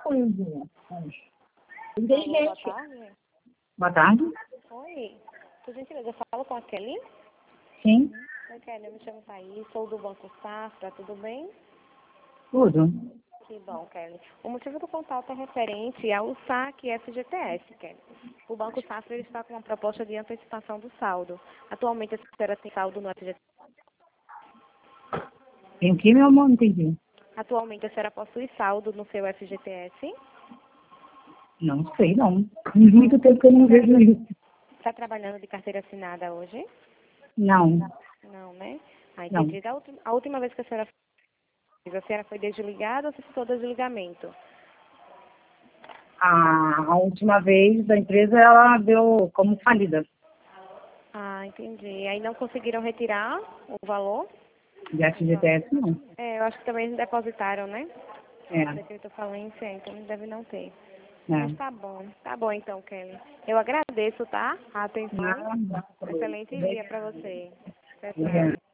Luizinha. Boa tarde. Boa tarde. Oi. Por gentileza, eu falo com a Kelly? Sim, Oi, Kelly, eu me chamo Thaís, sou do Banco Safra, tudo bem? tudo. Que bom, Kelly. O motivo do contato é referente ao saque FGTS, Kelly. O Banco Safra ele está com uma proposta de antecipação do saldo. Atualmente a senhora tem saldo no FGTS? Tem o que, meu amor? Não entendi. Atualmente a senhora possui saldo no seu FGTS? Não sei, não. Faz muito tempo que eu não vejo isso. Está trabalhando de carteira assinada hoje? Não, Não, né? Ah, não. entendi. A última vez que a senhora foi desligada ou se ficou desligamento? A última vez a empresa ela deu como falida. Ah, entendi. Aí não conseguiram retirar o valor? De FGTS, não. É, eu acho que também eles depositaram, né? É, Decreto falência, então deve não ter. Mas é. tá bom. Tá bom então, Kelly. Eu agradeço, tá? A atenção. Nada. Excelente dia pra você. Tchau, Obrigada. tchau.